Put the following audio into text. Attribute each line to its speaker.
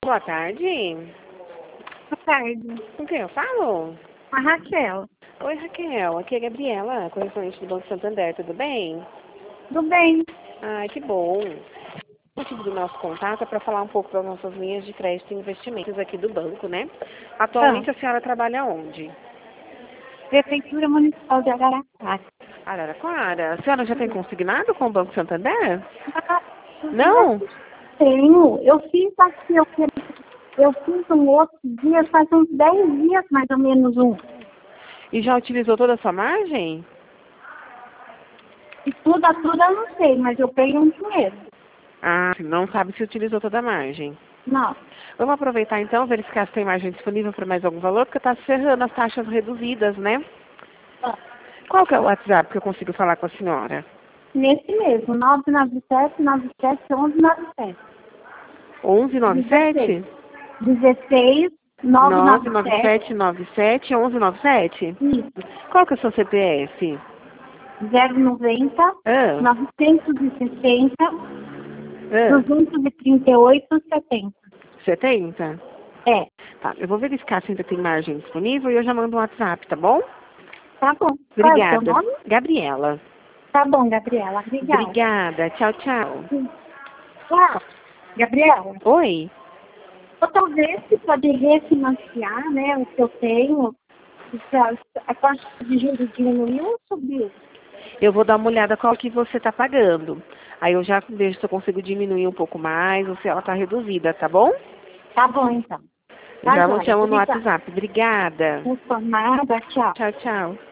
Speaker 1: Boa tarde.
Speaker 2: Boa tarde.
Speaker 1: Com quem eu falo?
Speaker 2: A Raquel.
Speaker 1: Oi, Raquel. Aqui é a Gabriela, correspondente do Banco Santander. Tudo bem?
Speaker 2: Tudo bem?
Speaker 1: Ai, que bom. O motivo do nosso contato é para falar um pouco das nossas linhas de crédito e investimentos aqui do banco, né? Atualmente a senhora trabalha onde?
Speaker 2: Prefeitura Municipal de Araraquara.
Speaker 1: Araraquara. A senhora já tem consignado com o Banco Santander?
Speaker 2: Ah,
Speaker 1: Não?
Speaker 2: tenho. Eu fiz aqui, eu fiz um outro dia, faz uns 10 dias mais ou menos um.
Speaker 1: E já utilizou toda a sua margem?
Speaker 2: E tudo eu não sei, mas eu peguei um dinheiro.
Speaker 1: Ah, não sabe se utilizou toda a margem.
Speaker 2: Não.
Speaker 1: Vamos aproveitar então, verificar se tem margem disponível para mais algum valor, porque está cerrando as taxas reduzidas, né?
Speaker 2: Ah,
Speaker 1: Qual que é o WhatsApp que eu consigo falar com a senhora?
Speaker 2: nesse mesmo, 997-97-1197.
Speaker 1: 1197?
Speaker 2: 16 997.
Speaker 1: 99797 1197?
Speaker 2: Isso.
Speaker 1: Qual que é o seu CPF?
Speaker 2: 090
Speaker 1: Ah,
Speaker 2: 960
Speaker 1: ah,
Speaker 2: 238 70.
Speaker 1: 70?
Speaker 2: É,
Speaker 1: Tá, eu vou verificar se ainda tem margem disponível e eu já mando um WhatsApp, tá bom?
Speaker 2: tá bom. Qual é o seu
Speaker 1: Obrigada.
Speaker 2: nome?
Speaker 1: Gabriela.
Speaker 2: Tá bom, Gabriela. Obrigada.
Speaker 1: Obrigada. Tchau, tchau.
Speaker 2: Ah, Gabriela,
Speaker 1: Oi.
Speaker 2: eu talvez se pode refinanciar, né, o que eu tenho. A taxa de juros diminuiu ou subiu?
Speaker 1: Eu vou dar uma olhada qual que você está pagando. Aí eu já vejo se eu consigo diminuir um pouco mais ou se ela está reduzida, tá bom?
Speaker 2: Tá bom, então.
Speaker 1: Eu
Speaker 2: Tá
Speaker 1: já vou
Speaker 2: joia.
Speaker 1: chamo no
Speaker 2: Obrigada.
Speaker 1: WhatsApp. Obrigada.
Speaker 2: Informada, tchau.
Speaker 1: Tchau, tchau.